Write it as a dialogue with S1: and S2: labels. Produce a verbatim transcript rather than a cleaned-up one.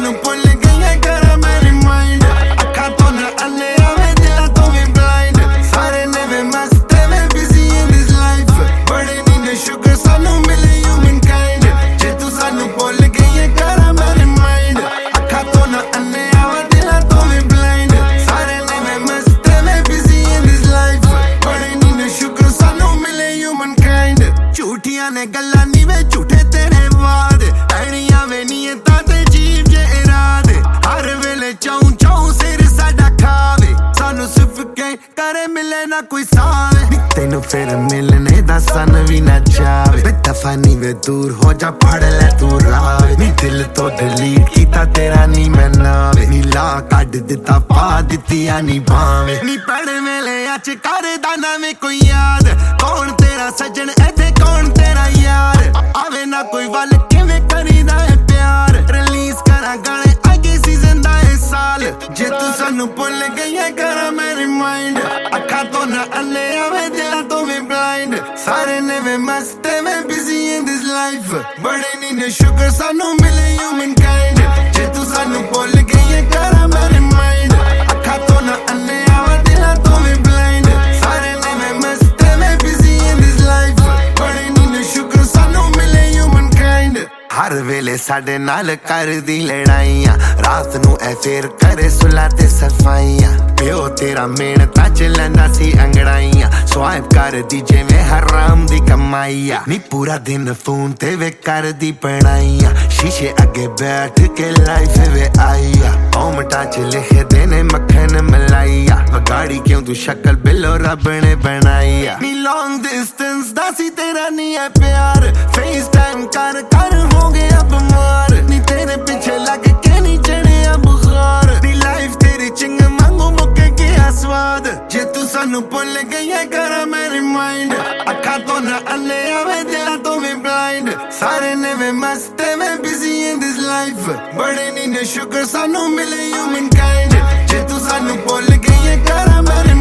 S1: सानू भुल गई कर मैं रिमाइंड अखा तो ना अन्ने आवे दिला तो भी ब्लाइंड सारे ने वे मस्त में बिजी इन दिस लाइफ बड़े नींद शुगर सानू मिले ह्यूमन काइंड जे तू सानू भुल गई कर मैं रिमाइंड अखा तो ना अन्ने आवे दिला तो भी ब्लाइंड सारे ने वे मस्त में बिजी इन दिस लाइफ बड़े नींद शुगर सानू मिले ह्यूमन काइंड झूठियां ने गल्लां नी वे झूठे तेरे वाद ऐनियां वे नीयतां ते जीव जे इरादे हर वेले चाऊं चाऊं सिर साडा खावे सानू सिर्फ के करे मिले ना कोई सावे तेनू फिर मिलने दा सन भी ना जावे दफा नी वे दूर हो जा फड़ ले तू रावे नी दिल तो डिलीट कीता तेरा नी मैं नावे नी ला कड दिता पा दित्तियां नी भावे नी पढ़ वेले अच करदा ना वे कोई याद कौन तेरा सजन ऐथे कौन तेरा यार आवे ना कोई वल किवें करीदा है प्यार रिलीज करा गाने आगे सीजन दा है साल जे तू सानू भुल गई है करा मैं रिमाइंड अखा तो ना अन्ने आवे दिला तो भी ब्लाइंड सारे ने वे मस्त में बिजी इन दिस लाइफ बड़े नींद शुगर सानू मिले ह्यूमन काइंड जे तू सानू भुल गई है करा मैं रिमाइंड अखा तो ना अन्ने आवे दिला तो भी ब्लाइंड सारे ने वे मस्त में बिजी इन दिस लाइफ बड़े नींद शुगर सानू मिले ह्यूमन काइंड हर वेले साडे नाल करदी लड़ाइयां रात नू ऐ फेर करे सुला ते सफाइयां प्यो तेरा मेहनतां च लैंदा सी अंगड़ाइयां स्वाइप कर दी जिवें हराम दी कमाइया नी पूरा दिन फोन ते वे करदी पढ़ाइयां शीशे अगे बैठ के लाइफ वे आइया कॉमेंटां च लिखे देने मक्खन मलाइया गाड़ी क्यों तू शक्ल बिलो रब ने बनाइया नी लॉन्ग डिस्टेंस दा सी तेरा नी है प्यार फेस टाइम कर कर हो गया बीमार नी तेरे पीछे लग के नी चढ़िया बुखार नी लाइफ तेरी चिंग मांगू मुके गया स्वाद जे तू सानू भुल गई है करा मैं रिमाइंड अखा तो ना अन्ने आवे दिला तो भी ब्लाइंड सारे ने वे मस्त में बिजी इन दिस लाइफ बड़े नींद शुगर सानू मिले ह्यूमन काइंड जे तू सानू भुल गई है करा मैं